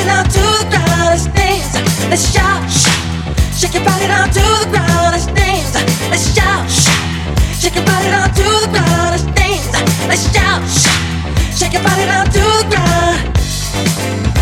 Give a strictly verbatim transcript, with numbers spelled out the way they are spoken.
body down to the ground. Let's dance. Let's shout. Shake your body down to the ground. Let's dance. Let's shout. Shake your body down to the ground. Let's dance. Let's shout. Shake your body down to the ground.